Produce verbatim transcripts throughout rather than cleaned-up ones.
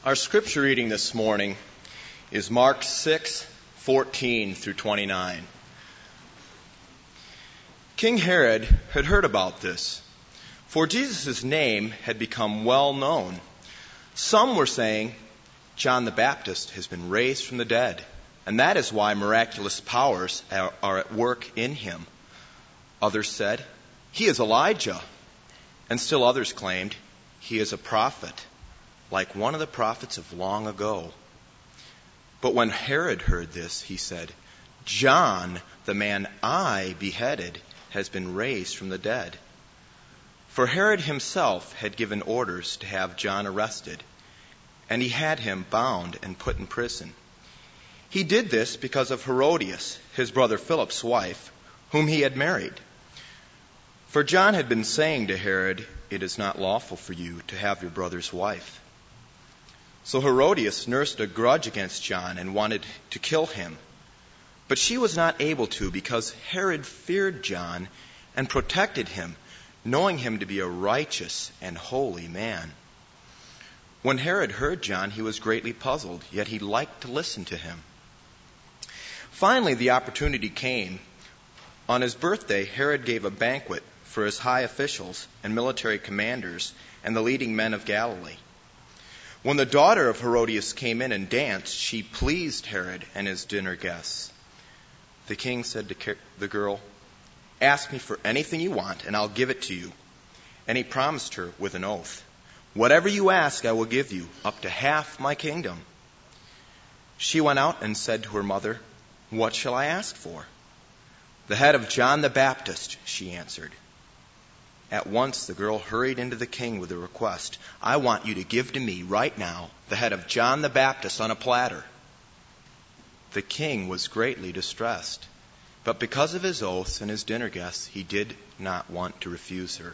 Our scripture reading this morning is Mark six, fourteen through twenty-nine. King Herod had heard about this, for Jesus' name had become well known. Some were saying, John the Baptist has been raised from the dead, and that is why miraculous powers are, are at work in him. Others said, he is Elijah. And still others claimed, he is a prophet, like one of the prophets of long ago. But when Herod heard this, he said, John, the man I beheaded, has been raised from the dead. For Herod himself had given orders to have John arrested, and he had him bound and put in prison. He did this because of Herodias, his brother Philip's wife, whom he had married. For John had been saying to Herod, it is not lawful for you to have your brother's wife. So Herodias nursed a grudge against John and wanted to kill him. But she was not able to because Herod feared John and protected him, knowing him to be a righteous and holy man. When Herod heard John, he was greatly puzzled, yet he liked to listen to him. Finally, the opportunity came. On his birthday, Herod gave a banquet for his high officials and military commanders and the leading men of Galilee. When the daughter of Herodias came in and danced, she pleased Herod and his dinner guests. The king said to the girl, ask me for anything you want, and I'll give it to you. And he promised her with an oath, whatever you ask, I will give you, up to half my kingdom. She went out and said to her mother, what shall I ask for? The head of John the Baptist, she answered. At once the girl hurried into the king with a request. I want you to give to me right now the head of John the Baptist on a platter. The king was greatly distressed, but because of his oaths and his dinner guests, he did not want to refuse her.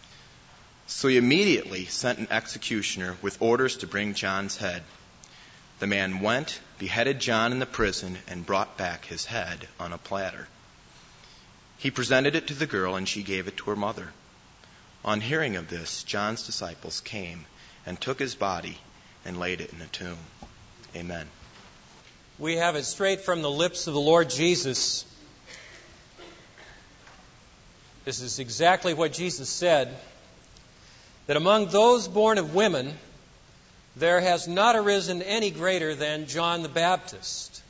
So he immediately sent an executioner with orders to bring John's head. The man went, beheaded John in the prison, and brought back his head on a platter. He presented it to the girl, and she gave it to her mother. On hearing of this, John's disciples came and took his body and laid it in a tomb. Amen. We have it straight from the lips of the Lord Jesus. This is exactly what Jesus said, that among those born of women, there has not arisen any greater than John the Baptist.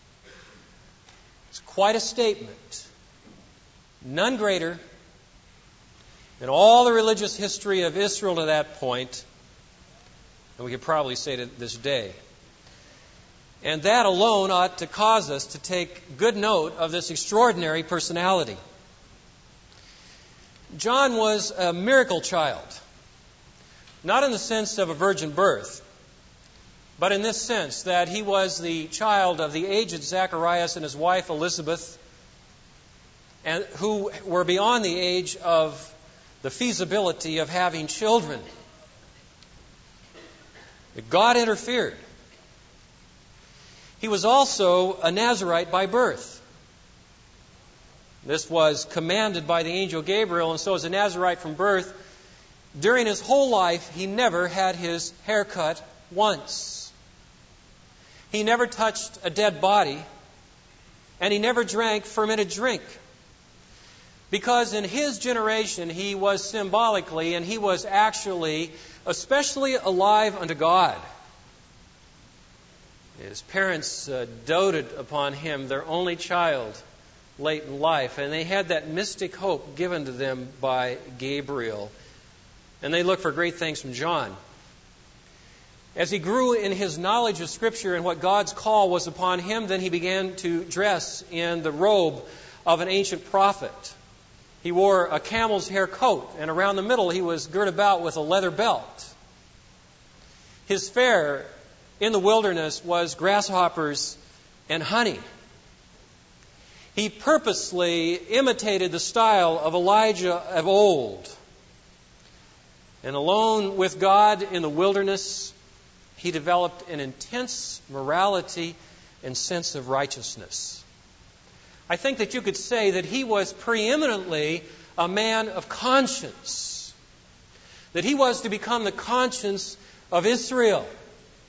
It's quite a statement. None greater in all the religious history of Israel to that point, and we could probably say to this day. And that alone ought to cause us to take good note of this extraordinary personality. John was a miracle child, not in the sense of a virgin birth, but in this sense that he was the child of the aged Zacharias and his wife Elizabeth, and who were beyond the age of the feasibility of having children. God interfered. He was also a Nazirite by birth. This was commanded by the angel Gabriel, and so as a Nazirite from birth, during his whole life, he never had his hair cut once. He never touched a dead body, and he never drank fermented drink. Because in his generation, he was symbolically, and he was actually, especially alive unto God. His parents uh, doted upon him, their only child, late in life, and they had that mystic hope given to them by Gabriel. And they looked for great things from John. As he grew in his knowledge of Scripture and what God's call was upon him, then he began to dress in the robe of an ancient prophet. He wore a camel's hair coat, and around the middle he was girt about with a leather belt. His fare in the wilderness was grasshoppers and honey. He purposely imitated the style of Elijah of old. And alone with God in the wilderness, he developed an intense morality and sense of righteousness. I think that you could say that he was preeminently a man of conscience, that he was to become the conscience of Israel.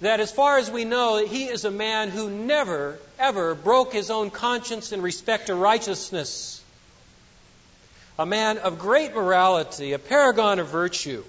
that as far as we know, he is a man who never, ever broke his own conscience in respect to righteousness. A man of great morality, a paragon of virtue.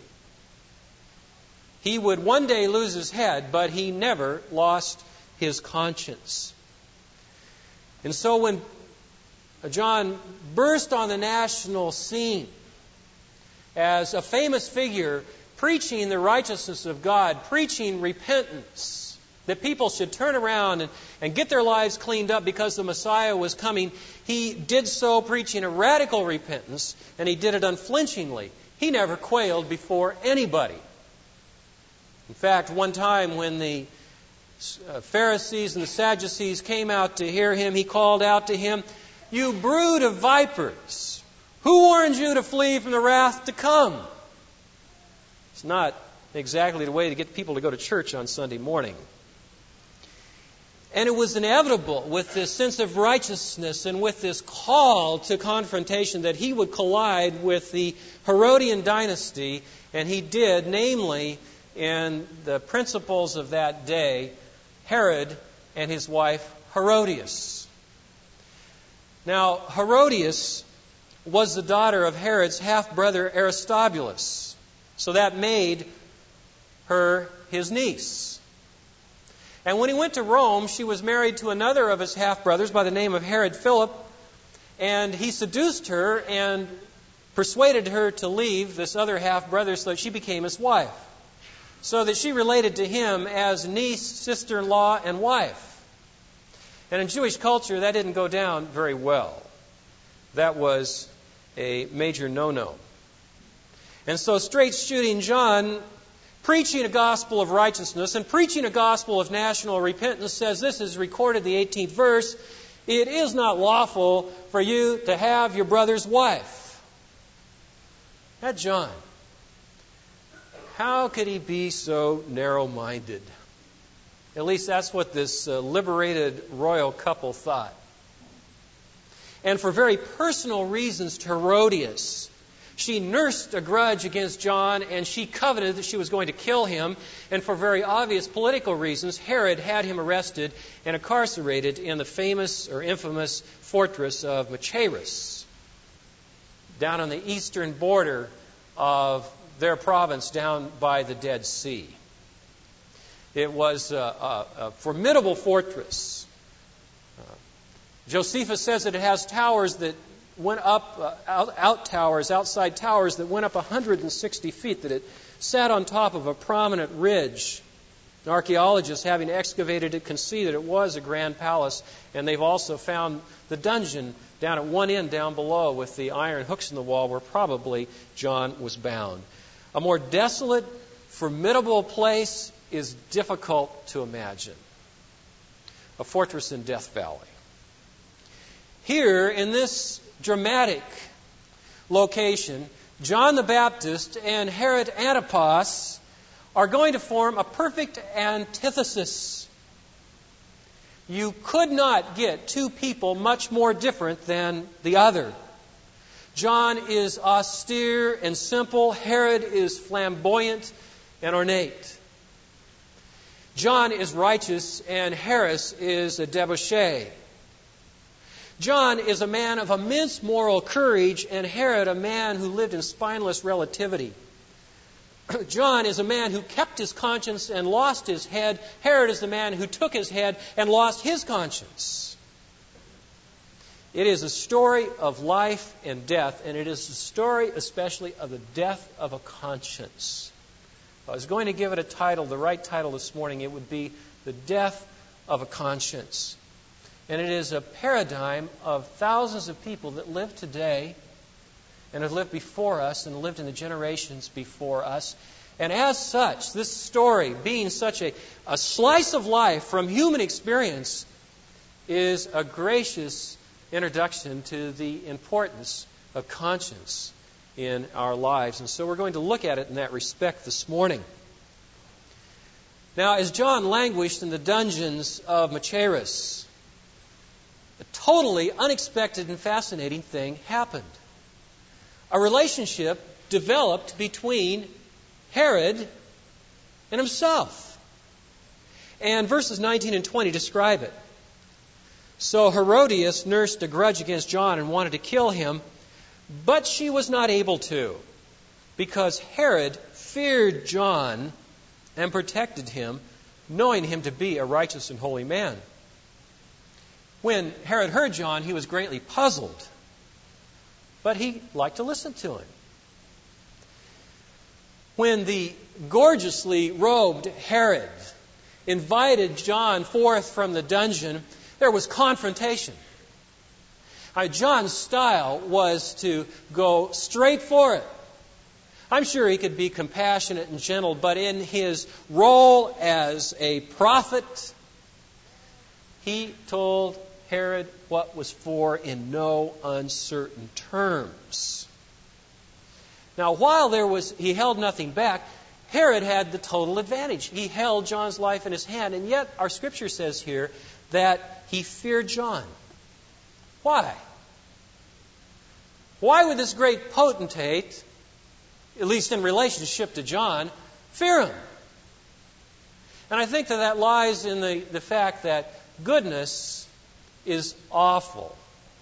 He would one day lose his head, but he never lost his conscience. And so when John burst on the national scene as a famous figure preaching the righteousness of God, preaching repentance, that people should turn around and, and get their lives cleaned up because the Messiah was coming, he did so preaching a radical repentance, and he did it unflinchingly. He never quailed before anybody. In fact, one time when the Pharisees and the Sadducees came out to hear him, he called out to him, "You brood of vipers, who warned you to flee from the wrath to come?" It's not exactly the way to get people to go to church on Sunday morning. And it was inevitable with this sense of righteousness and with this call to confrontation that he would collide with the Herodian dynasty, and he did, namely in the principles of that day, Herod and his wife Herodias. Now, Herodias was the daughter of Herod's half-brother Aristobulus, so that made her his niece. And when he went to Rome, she was married to another of his half-brothers by the name of Herod Philip, and he seduced her and persuaded her to leave this other half-brother so that she became his wife, so that she related to him as niece, sister-in-law, and wife. And in Jewish culture, that didn't go down very well. That was a major no-no. And so straight-shooting John, preaching a gospel of righteousness and preaching a gospel of national repentance, says, this is recorded, the eighteenth verse, "It is not lawful for you to have your brother's wife." That John, how could he be so narrow-minded? At least that's what this uh, liberated royal couple thought. And for very personal reasons to Herodias, she nursed a grudge against John, and she coveted that she was going to kill him. And for very obvious political reasons, Herod had him arrested and incarcerated in the famous or infamous fortress of Machaerus, down on the eastern border of their province, down by the Dead Sea. It was a, a, a formidable fortress. Uh, Josephus says that it has towers that went up, uh, out, out towers, outside towers that went up one hundred sixty feet, that it sat on top of a prominent ridge. And archaeologists, having excavated it, can see that it was a grand palace, and they've also found the dungeon down at one end down below with the iron hooks in the wall where probably John was bound. A more desolate, formidable place is difficult to imagine. A fortress in Death Valley. Here, in this dramatic location, John the Baptist and Herod Antipas are going to form a perfect antithesis. You could not get two people much more different than the other. John is austere and simple. Herod is flamboyant and ornate. John is righteous and Herod is a debauchee. John is a man of immense moral courage, and Herod a man who lived in spineless relativity. John is a man who kept his conscience and lost his head. Herod is the man who took his head and lost his conscience. It is a story of life and death, and it is a story especially of the death of a conscience. If I was going to give it a title, the right title this morning, it would be The Death of a Conscience. And it is a paradigm of thousands of people that live today and have lived before us and lived in the generations before us. And as such, this story, being such a, a slice of life from human experience, is a gracious introduction to the importance of conscience in our lives. And so we're going to look at it in that respect this morning. Now, as John languished in the dungeons of Machaerus, a totally unexpected and fascinating thing happened. A relationship developed between Herod and himself. And verses nineteen and twenty describe it. So Herodias nursed a grudge against John and wanted to kill him, but she was not able to, because Herod feared John and protected him, knowing him to be a righteous and holy man. When Herod heard John, he was greatly puzzled, but he liked to listen to him. When the gorgeously robed Herod invited John forth from the dungeon, there was confrontation. Uh, John's style was to go straight for it. I'm sure he could be compassionate and gentle, but in his role as a prophet, he told Herod what was for in no uncertain terms. Now, while there was, he held nothing back, Herod had the total advantage. He held John's life in his hand, and yet our Scripture says here that he feared John. Why? Why would this great potentate, at least in relationship to John, fear him? And I think that that lies in the, the fact that goodness is awful.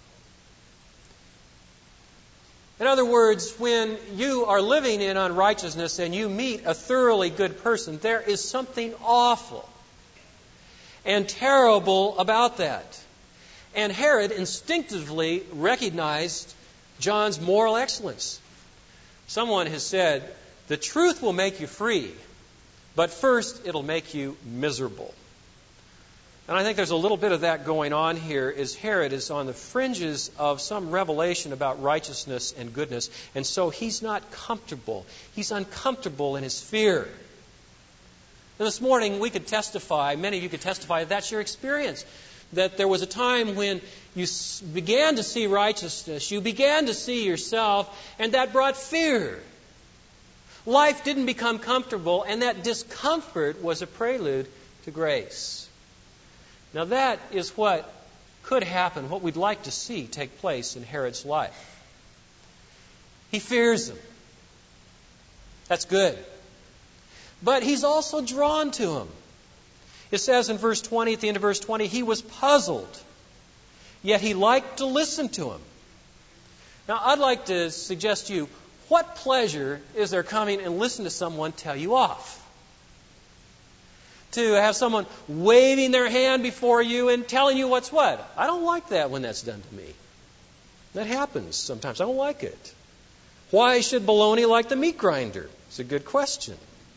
In other words, when you are living in unrighteousness and you meet a thoroughly good person, there is something awful and terrible about that. And Herod instinctively recognized John's moral excellence. Someone has said, the truth will make you free, but first it'll make you miserable. And I think there's a little bit of that going on here as Herod is on the fringes of some revelation about righteousness and goodness, and so he's not comfortable. He's uncomfortable in his fear. And this morning we could testify, many of you could testify that that's your experience, that there was a time when you began to see righteousness, you began to see yourself, and that brought fear. Life didn't become comfortable, and that discomfort was a prelude to grace. Now that is what could happen, what we'd like to see take place in Herod's life. He fears him. That's good. But he's also drawn to him. It says in verse twenty, at the end of verse twenty, he was puzzled, yet he liked to listen to him. Now I'd like to suggest to you, what pleasure is there coming and listen to someone tell you off? To have someone waving their hand before you and telling you what's what. I don't like that when that's done to me. That happens sometimes. I don't like it. Why should bologna like the meat grinder? It's a good question.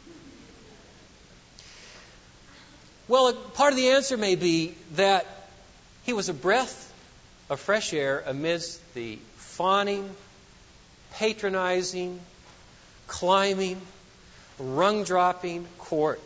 Well, part of the answer may be that he was a breath of fresh air amidst the fawning, patronizing, climbing, rung-dropping court.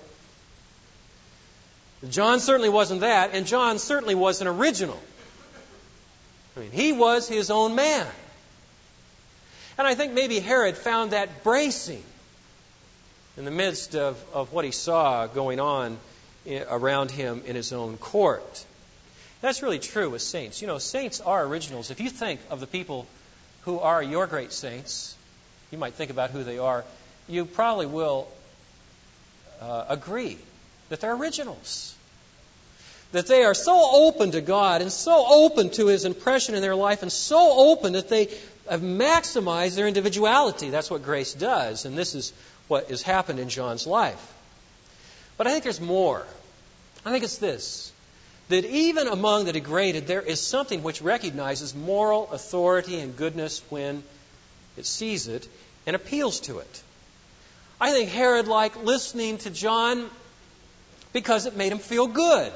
John certainly wasn't that, and John certainly wasn't original. I mean, he was his own man. And I think maybe Herod found that bracing in the midst of, of what he saw going on around him in his own court. That's really true with saints. You know, saints are originals. If you think of the people who are your great saints, you might think about who they are, you probably will uh, agree that they're originals. That they are so open to God and so open to His impression in their life and so open that they have maximized their individuality. That's what grace does, and this is what has happened in John's life. But I think there's more. I think it's this, that even among the degraded, there is something which recognizes moral authority and goodness when it sees it and appeals to it. I think Herod liked listening to John because it made him feel good.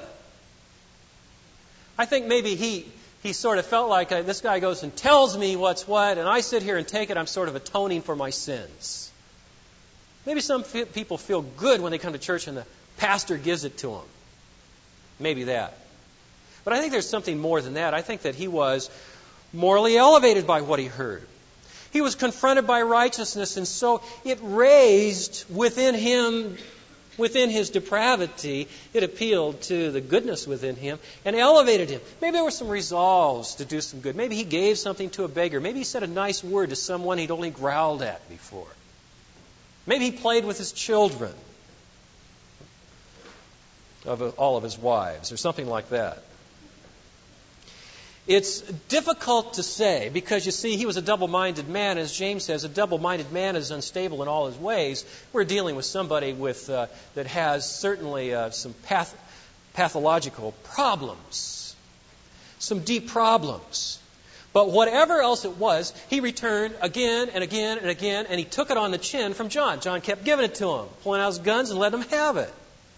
I think maybe he, he sort of felt like uh, this guy goes and tells me what's what, and I sit here and take it. I'm sort of atoning for my sins. Maybe some f- people feel good when they come to church and the pastor gives it to them. Maybe that. But I think there's something more than that. I think that he was morally elevated by what he heard. He was confronted by righteousness, and so it raised within him, within his depravity, it appealed to the goodness within him and elevated him. Maybe there were some resolves to do some good. Maybe he gave something to a beggar. Maybe he said a nice word to someone he'd only growled at before. Maybe he played with his children. of all of his wives, or something like that. It's difficult to say because, you see, he was a double-minded man. As James says, a double-minded man is unstable in all his ways. We're dealing with somebody with uh, that has certainly uh, some path- pathological problems, some deep problems. But whatever else it was, he returned again and again and again, and he took it on the chin from John. John kept giving it to him, pulling out his guns and letting him have it.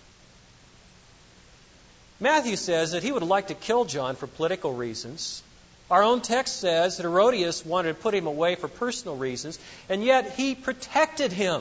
Matthew says that he would like to kill John for political reasons. Our own text says that Herodias wanted to put him away for personal reasons, and yet he protected him.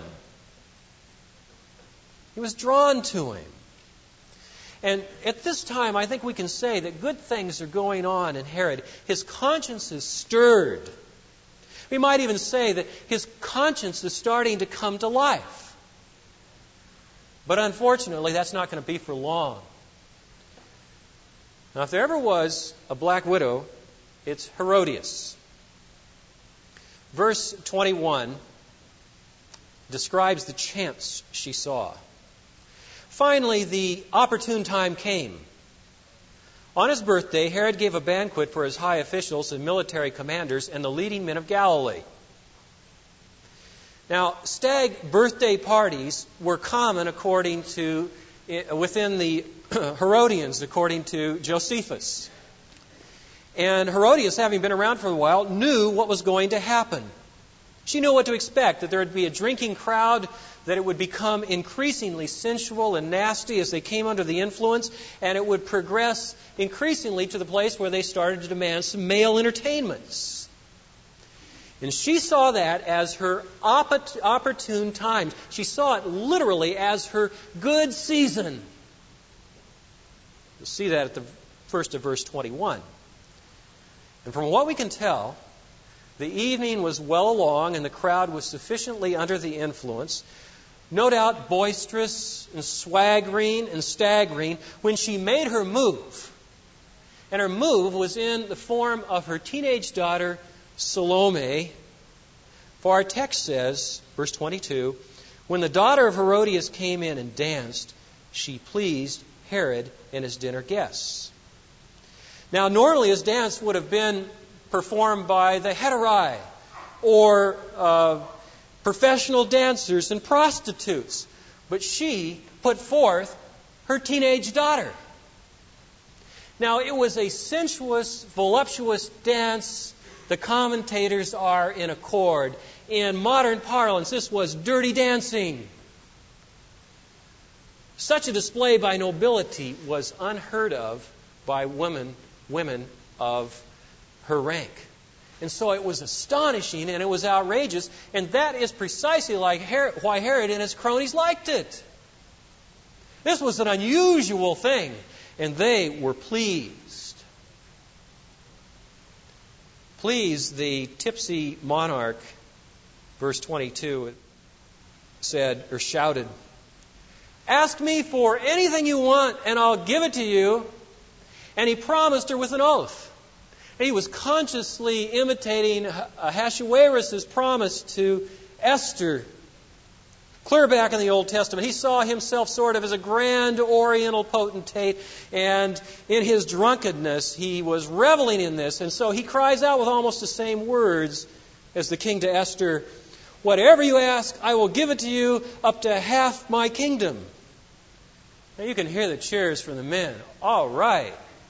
He was drawn to him. And at this time, I think we can say that good things are going on in Herod. His conscience is stirred. We might even say that his conscience is starting to come to life. But unfortunately, that's not going to be for long. Now, if there ever was a black widow, it's Herodias. Verse twenty-one describes the chance she saw. Finally, the opportune time came. On his birthday, Herod gave a banquet for his high officials and military commanders and the leading men of Galilee. Now, stag birthday parties were common according to, within the Herodians, according to Josephus. And Herodias, having been around for a while, knew what was going to happen. She knew what to expect, that there would be a drinking crowd, that it would become increasingly sensual and nasty as they came under the influence, and it would progress increasingly to the place where they started to demand some male entertainments. And she saw that as her opportune time. She saw it literally as her good season. You'll see that at the first of verse twenty-one. And from what we can tell, the evening was well along and the crowd was sufficiently under the influence, no doubt boisterous and swaggering and staggering, when she made her move. And her move was in the form of her teenage daughter, Salome. For our text says, verse twenty-two, when the daughter of Herodias came in and danced, she pleased Herod and his dinner guests. Now, normally his dance would have been performed by the hetairai, or uh, professional dancers and prostitutes. But she put forth her teenage daughter. Now, it was a sensuous, voluptuous dance. The commentators are in accord. In modern parlance, this was dirty dancing. Such a display by nobility was unheard of by women, women of her rank. And so it was astonishing and it was outrageous, and that is precisely like Herod, why Herod and his cronies liked it. This was an unusual thing, and they were pleased. Pleased, the tipsy monarch, verse twenty-two, said or shouted, "Ask me for anything you want, and I'll give it to you." And he promised her with an oath. He was consciously imitating Ahasuerus' promise to Esther. Clear back in the Old Testament, he saw himself sort of as a grand oriental potentate, and in his drunkenness he was reveling in this. And so he cries out with almost the same words as the king to Esther, "Whatever you ask, I will give it to you, up to half my kingdom." Now you can hear the cheers from the men. All right.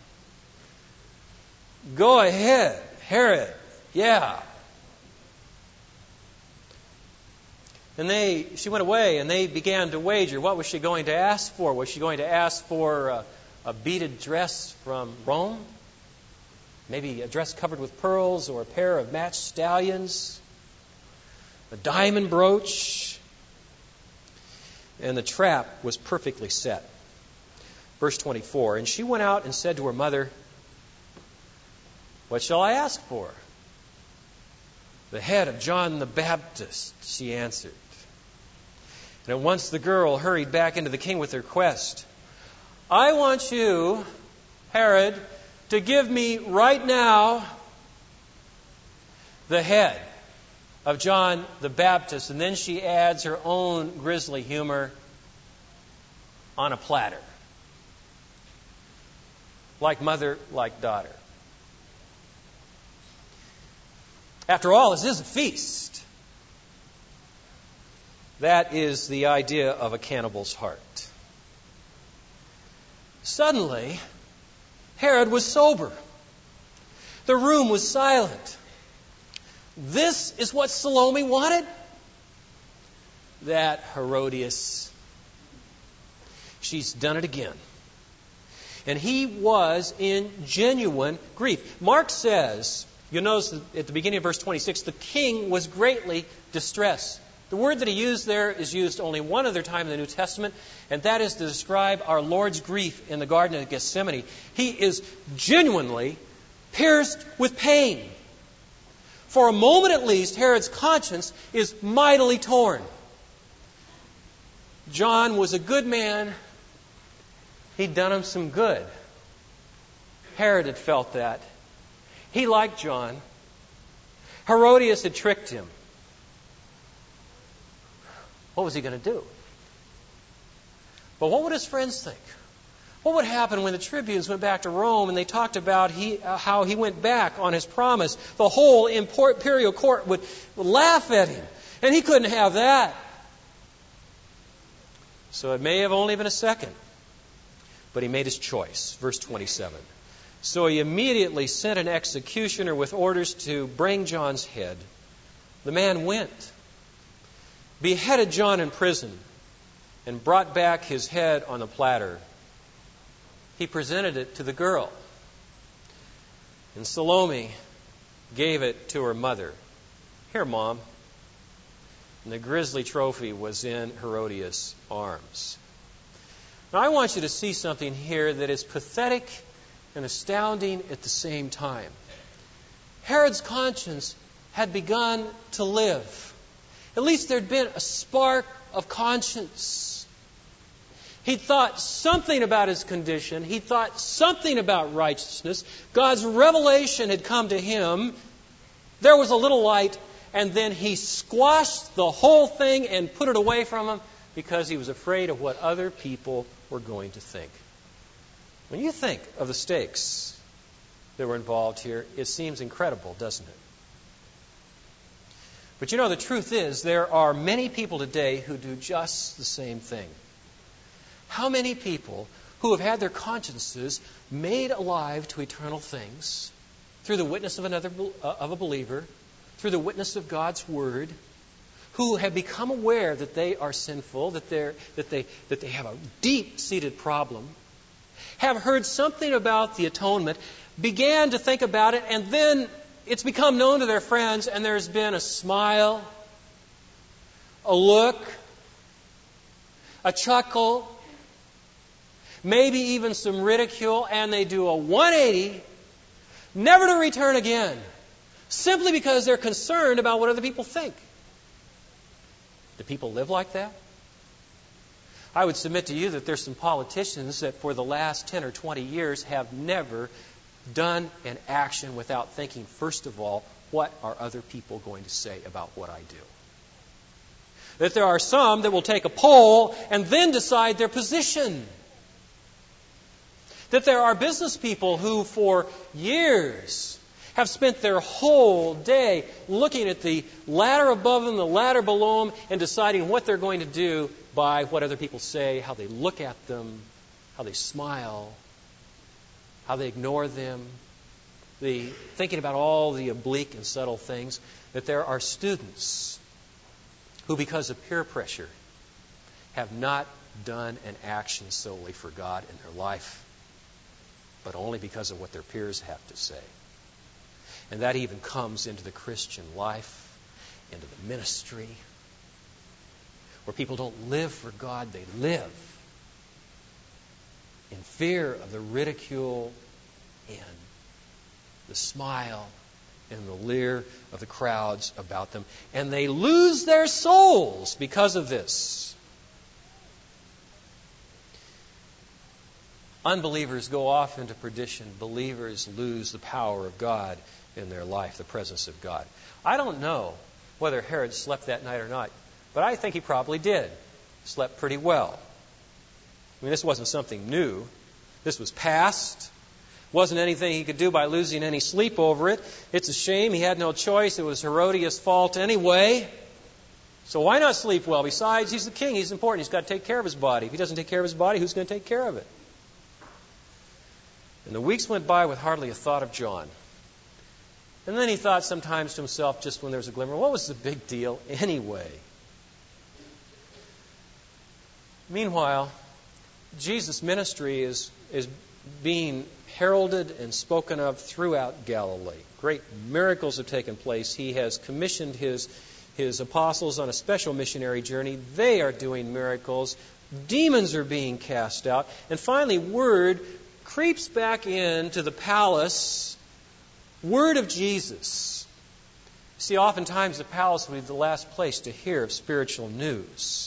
Go ahead, Herod. Yeah. And they, she went away, and they began to wager. What was she going to ask for? Was she going to ask for a, a beaded dress from Rome? Maybe a dress covered with pearls, or a pair of matched stallions? A diamond brooch? And the trap was perfectly set. Verse twenty-four, and she went out and said to her mother, "What shall I ask for?" "The head of John the Baptist," she answered. And at once the girl hurried back into the king with her request. "I want you, Herod, to give me right now the head of John the Baptist." And then she adds her own grisly humor, "on a platter." like mother, like daughter. After all, this is a feast. That is the idea of a cannibal's heart. Suddenly, Herod was sober. The room was silent. This is what Salome wanted? That Herodias, she's done it again. And he was in genuine grief. Mark says, you'll notice at the beginning of verse twenty-six, the king was greatly distressed. The word that he used there is used only one other time in the New Testament, and that is to describe our Lord's grief in the Garden of Gethsemane. He is genuinely pierced with pain. For a moment at least, Herod's conscience is mightily torn. John was a good man. He'd done him some good. Herod had felt that. He liked John. Herodias had tricked him. What was he going to do? But what would his friends think? What would happen when the tribunes went back to Rome and they talked about he, uh, how he went back on his promise? The whole imperial court would laugh at him, and he couldn't have that. So it may have only been a second, but he made his choice. Verse twenty-seven. So he immediately sent an executioner with orders to bring John's head. The man went, beheaded John in prison, and brought back his head on a platter. He presented it to the girl, and Salome gave it to her mother. Here, Mom. And the grisly trophy was in Herodias' arms. Now, I want you to see something here that is pathetic and astounding at the same time. Herod's conscience had begun to live. At least there'd been a spark of conscience. He thought something about his condition. He thought something about righteousness. God's revelation had come to him. There was a little light, and then he squashed the whole thing and put it away from him because he was afraid of what other people were going to think. When you think of the stakes that were involved here, it seems incredible, doesn't it? But you know, the truth is, there are many people today who do just the same thing. How many people who have had their consciences made alive to eternal things through the witness of another of a believer, through the witness of God's Word, who have become aware that they are sinful, that they're that they that they have a deep-seated problem, have heard something about the atonement, began to think about it, and then it's become known to their friends, and there's been a smile, a look, a chuckle, maybe even some ridicule, and they do a one eighty, never to return again, simply because they're concerned about what other people think. Do people live like that? I would submit to you that there's some politicians that for the last ten or twenty years have never done an action without thinking, first of all, what are other people going to say about what I do? That there are some that will take a poll and then decide their position. That there are business people who for years have spent their whole day looking at the ladder above them, the ladder below them, and deciding what they're going to do by what other people say, how they look at them, how they smile, how they ignore them, the thinking about all the oblique and subtle things. That there are students who, because of peer pressure, have not done an action solely for God in their life, but only because of what their peers have to say. And that even comes into the Christian life, into the ministry, where people don't live for God, they live in fear of the ridicule and the smile and the leer of the crowds about them. And they lose their souls because of this. Unbelievers go off into perdition. Believers lose the power of God in their life, the presence of God. I don't know whether Herod slept that night or not, but I think he probably did. Slept pretty well. I mean, this wasn't something new. This was past. Wasn't anything he could do by losing any sleep over it. It's a shame. He had no choice. It was Herodias' fault anyway. So why not sleep well? Besides, he's the king. He's important. He's got to take care of his body. If he doesn't take care of his body, who's going to take care of it? And the weeks went by with hardly a thought of John. And then he thought sometimes to himself, just when there was a glimmer, what was the big deal anyway? Meanwhile, Jesus' ministry is, is being heralded and spoken of throughout Galilee. Great miracles have taken place. He has commissioned his, his apostles on a special missionary journey. They are doing miracles. Demons are being cast out. And finally, word creeps back into the palace. Word of Jesus. See, oftentimes the palace will be the last place to hear of spiritual news.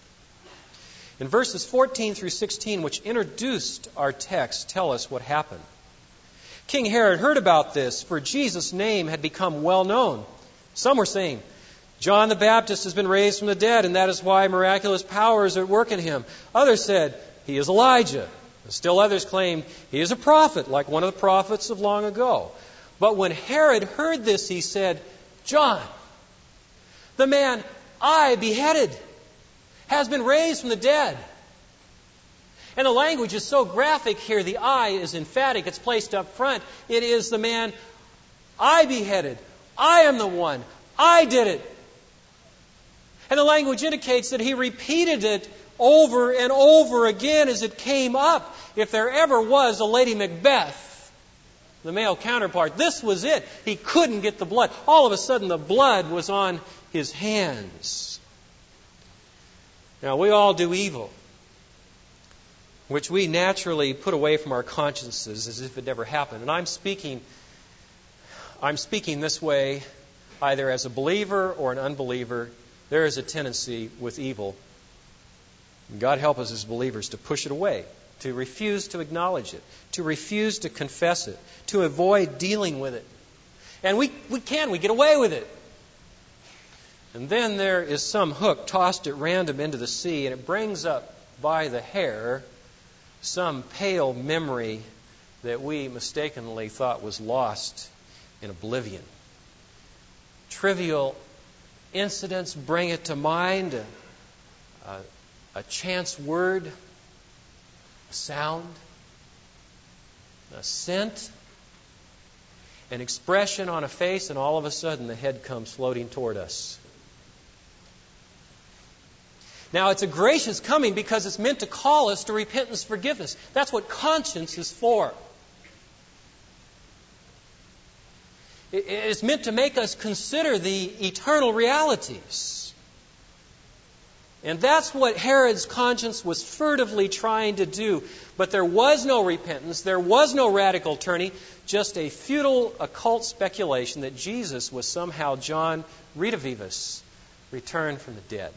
In verses fourteen through sixteen, which introduced our text, tell us what happened. King Herod heard about this, for Jesus' name had become well known. Some were saying, John the Baptist has been raised from the dead, and that is why miraculous powers are at work in him. Others said, he is Elijah. And still others claimed, he is a prophet, like one of the prophets of long ago. But when Herod heard this, he said, John, the man I beheaded, has been raised from the dead. And the language is so graphic here. The I is emphatic. It's placed up front. It is the man I beheaded. I am the one. I did it. And the language indicates that he repeated it over and over again as it came up. If there ever was a Lady Macbeth, the male counterpart, this was it. He couldn't get the blood. All of a sudden, the blood was on his hands. Now, we all do evil, which we naturally put away from our consciences as if it never happened. And I'm speaking, I'm speaking this way either as a believer or an unbeliever. There is a tendency with evil. God help us as believers to push it away, to refuse to acknowledge it, to refuse to confess it, to avoid dealing with it. And we, we can, we get away with it. And then there is some hook tossed at random into the sea, and it brings up by the hair some pale memory that we mistakenly thought was lost in oblivion. Trivial incidents bring it to mind, a, a, a chance word, a sound, a scent, an expression on a face, and all of a sudden the head comes floating toward us. Now, it's a gracious coming because it's meant to call us to repentance, forgiveness. That's what conscience is for. It's meant to make us consider the eternal realities. And that's what Herod's conscience was furtively trying to do. But there was no repentance, there was no radical turning, just a futile occult speculation that Jesus was somehow John Redivivus, returned from the dead.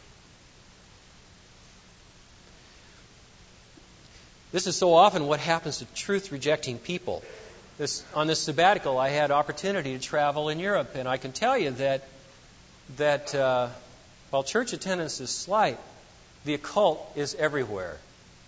This is so often what happens to truth-rejecting people. This, on this sabbatical, I had opportunity to travel in Europe, and I can tell you that that uh, while church attendance is slight, the occult is everywhere.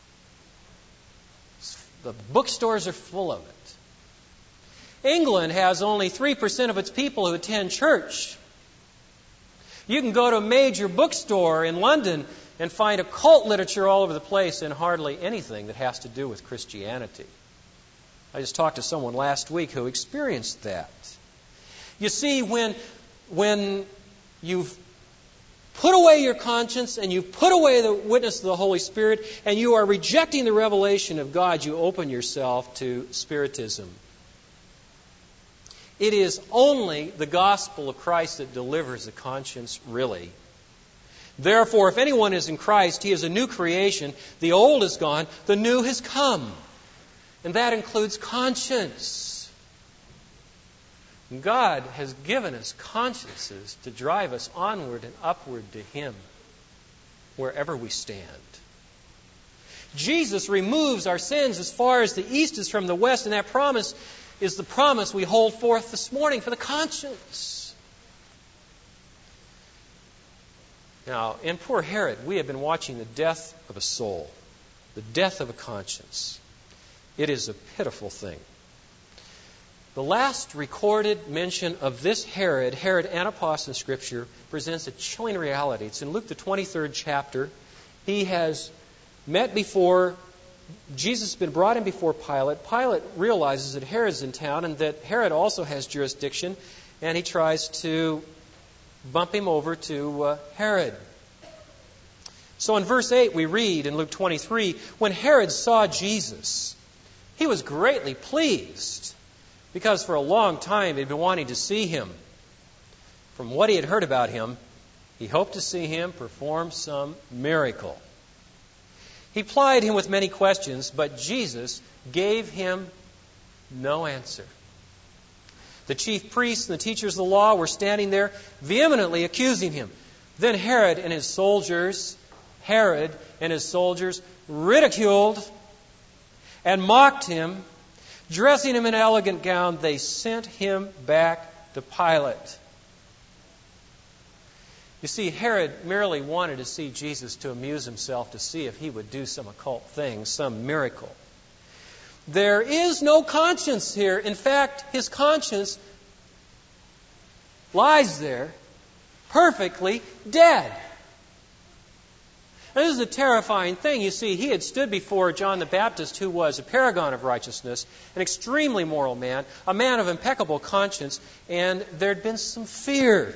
The bookstores are full of it. England has only three percent of its people who attend church. You can go to a major bookstore in London and find occult literature all over the place and hardly anything that has to do with Christianity. I just talked to someone last week who experienced that. You see, when, when you've put away your conscience and you've put away the witness of the Holy Spirit and you are rejecting the revelation of God, you open yourself to Spiritism. It is only the gospel of Christ that delivers the conscience, really. Therefore, if anyone is in Christ, he is a new creation. The old is gone, the new has come. And that includes conscience. God has given us consciences to drive us onward and upward to Him, wherever we stand. Jesus removes our sins as far as the east is from the west, and that promise is the promise we hold forth this morning for the conscience. Now, in poor Herod, we have been watching the death of a soul, the death of a conscience. It is a pitiful thing. The last recorded mention of this Herod, Herod Antipas in Scripture, presents a chilling reality. It's in Luke the twenty-third chapter. He has met before, Jesus has been brought in before Pilate. Pilate realizes that Herod's in town and that Herod also has jurisdiction, and he tries to bump him over to uh, Herod. So in verse eight we read in Luke twenty-three, when Herod saw Jesus, he was greatly pleased, because for a long time he had been wanting to see him. From what he had heard about him, he hoped to see him perform some miracle. He plied him with many questions, but Jesus gave him no answer. The chief priests and the teachers of the law were standing there vehemently accusing him. Then Herod and his soldiers, Herod and his soldiers ridiculed and mocked him. Dressing him in an elegant gown, they sent him back to Pilate. You see, Herod merely wanted to see Jesus to amuse himself, to see if he would do some occult thing, some miracle. There is no conscience here. In fact, his conscience lies there, perfectly dead. Now, this is a terrifying thing. You see, he had stood before John the Baptist, who was a paragon of righteousness, an extremely moral man, a man of impeccable conscience, and there had been some fear,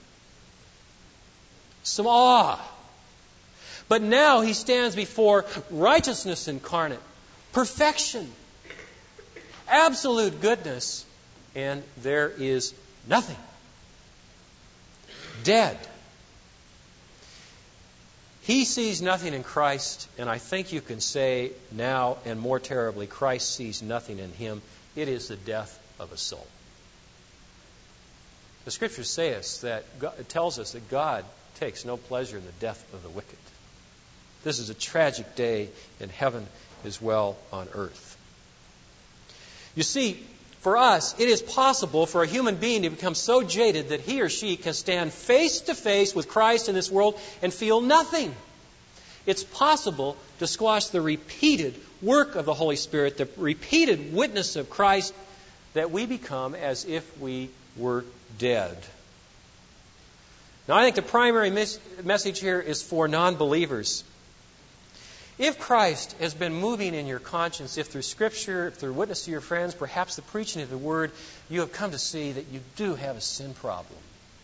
some awe. But now he stands before righteousness incarnate, perfection, absolute goodness, and there is nothing. Dead. He sees nothing in Christ, and I think you can say now, and more terribly, Christ sees nothing in him. It is the death of a soul. The Scriptures say us that God, it tells us that God takes no pleasure in the death of the wicked. This is a tragic day in heaven as well on earth. You see, for us, it is possible for a human being to become so jaded that he or she can stand face to face with Christ in this world and feel nothing. It's possible to squash the repeated work of the Holy Spirit, the repeated witness of Christ, that we become as if we were dead. Now, I think the primary mes- message here is for non-believers. If Christ has been moving in your conscience, if through Scripture, if through witness to your friends, perhaps the preaching of the Word, you have come to see that you do have a sin problem.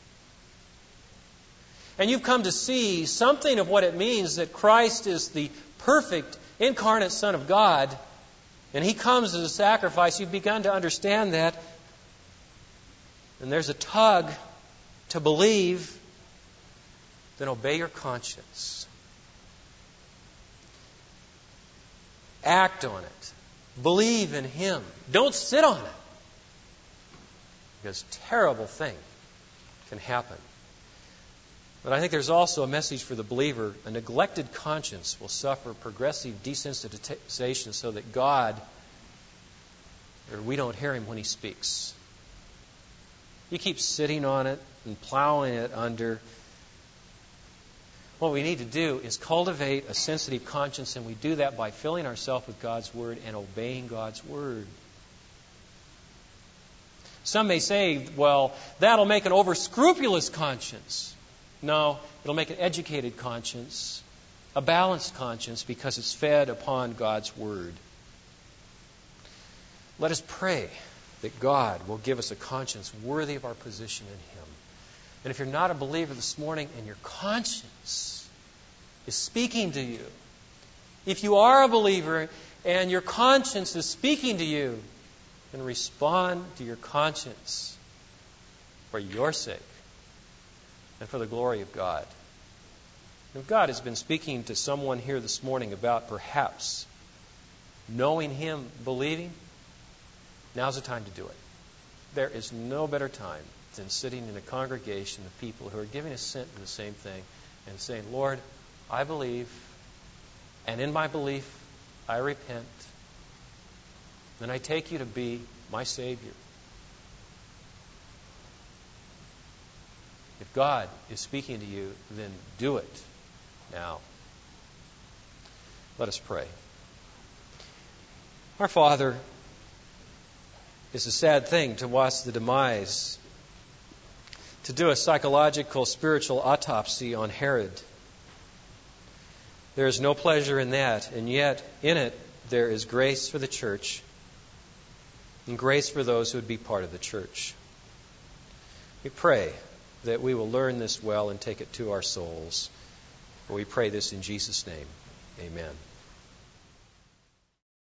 And you've come to see something of what it means that Christ is the perfect, incarnate Son of God, and He comes as a sacrifice. You've begun to understand that. And there's a tug to believe, then obey your conscience. Act on it. Believe in Him. Don't sit on it. Because terrible thing can happen. But I think there's also a message for the believer. A neglected conscience will suffer progressive desensitization so that God, or we don't hear Him when He speaks. You keep sitting on it and plowing it under. What we need to do is cultivate a sensitive conscience, and we do that by filling ourselves with God's Word and obeying God's Word. Some may say, well, that'll make an over-scrupulous conscience. No, it'll make an educated conscience, a balanced conscience, because it's fed upon God's Word. Let us pray that God will give us a conscience worthy of our position in Him. And if you're not a believer this morning and your conscience is speaking to you, if you are a believer and your conscience is speaking to you, then respond to your conscience for your sake and for the glory of God. And if God has been speaking to someone here this morning about perhaps knowing Him, believing, now's the time to do it. There is no better time than sitting in a congregation of people who are giving assent to the same thing and saying, Lord, I believe, and in my belief, I repent, and I take you to be my Savior. If God is speaking to you, then do it now. Let us pray. Our Father, it's a sad thing to watch the demise, to do a psychological, spiritual autopsy on Herod. There is no pleasure in that, and yet in it there is grace for the church and grace for those who would be part of the church. We pray that we will learn this well and take it to our souls. We pray this in Jesus' name. Amen.